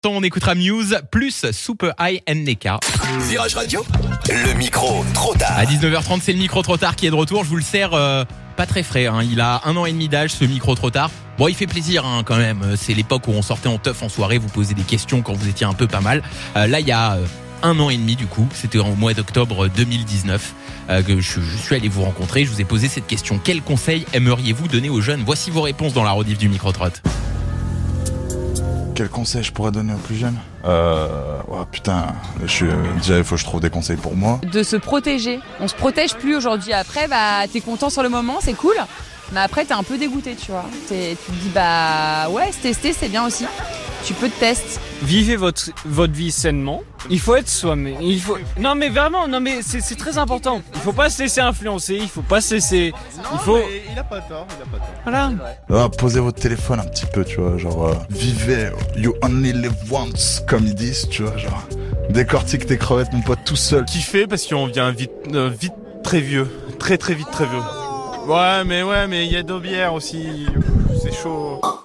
On écoutera Muse plus Super High NK. Virage Radio, le micro trop tard. À 19h30, c'est le micro trop tard qui est de retour. Je vous le sers pas très frais. Il a 1 an et demi d'âge, ce micro trop tard. Bon, il fait plaisir quand même. C'est l'époque où on sortait en teuf en soirée. Vous posez des questions quand vous étiez un peu pas mal. Là, il y a 1 an et demi du coup. C'était au mois d'octobre 2019 que je suis allé vous rencontrer. Je vous ai posé cette question. Quel conseil aimeriez-vous donner aux jeunes ? Voici vos réponses dans la rediff du micro trot. Quel conseil je pourrais donner aux plus jeunes ? Déjà il faut que je trouve des conseils pour moi. De se protéger. On se protège plus aujourd'hui. Après, t'es content sur le moment, c'est cool. Mais après, t'es un peu dégoûté, tu vois. Tu te dis, ouais, se tester, c'est bien aussi. Tu peux te tester. Vivez votre vie sainement. Il faut être soi-même. Non mais vraiment, c'est très important. Il faut pas se laisser influencer. Il faut pas se laisser. Il a pas tort. Voilà. Posez votre téléphone un petit peu, tu vois, vivez, you only live once, comme ils disent, tu vois, décortique tes crevettes, mon pote, tout seul. Kiffer parce qu'on vient vite très vieux, très vite très vieux. Ouais, mais il y a de bière aussi, c'est chaud.